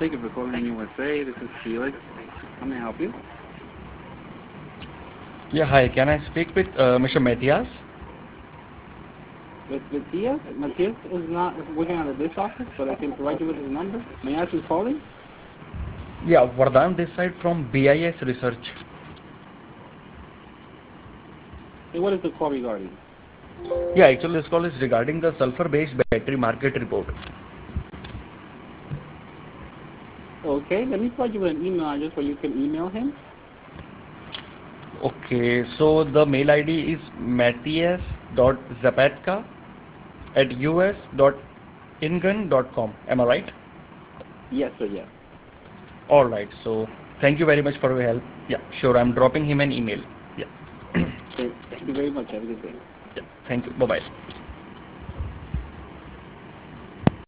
Thank you for calling USA. This is Felix. How may I help you? Yeah, hi. Can I speak with Mr. Matthias? With Matthias? Matthias is not working out of this office, but I can provide you with his number. May I ask who's calling? Yeah, Vardhan this side from BIS Research. Hey, what is the call regarding? Yeah, actually this call is regarding the sulfur-based battery market report. Okay, let me provide you with an email address where you can email him. Okay, so the mail ID is matthias.zapatka@us.ingun.com. Am I right? Yes, sir, yes. All right. So thank you very much for your help. Yeah, sure. I'm dropping him an email. Yeah, Thank you very much. Have a good day. yeah. Thank you. Bye bye.